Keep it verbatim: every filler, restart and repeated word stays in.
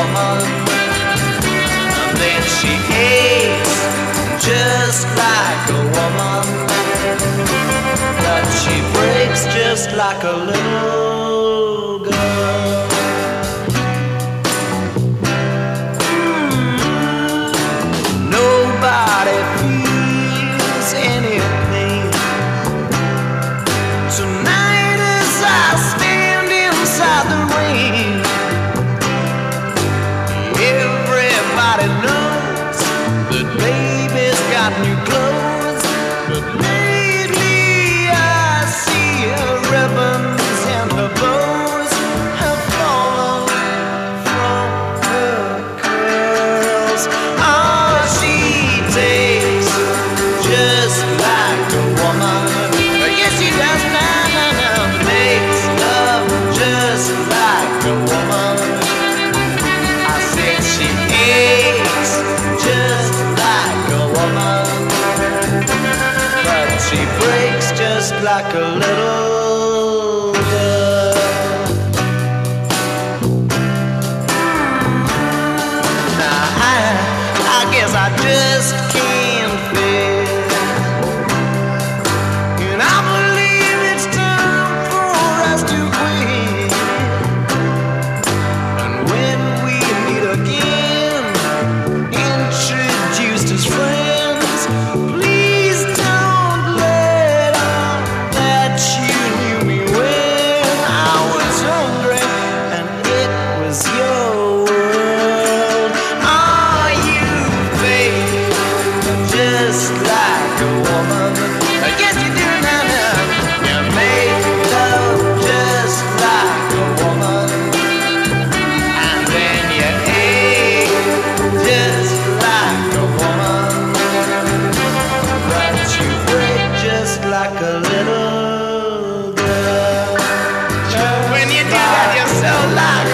woman. And then she aches just like a woman, but she breaks just like a little girl. Nobody feels any pain tonight as I stand inside the rain. Everybody knows that baby's got new clothes, but lately I see her ribbons and her bows have fallen from her curls. Oh, she takes just like a woman. Yes, she does. Now, now, now, makes love just like a woman. I said she aches just like a woman, but she breaks just like a little girl. Now I, I guess I just can't fail, and I believe it's time for us to quit. And when we meet again, introduced as friends, please don't let on that you knew me when I was hungry and it was your world. Oh, you fake just like a woman. Yes, you do now, now. You make love just like a woman, and then you ache just like a woman, but you break just like a little girl. When you do that, you're so like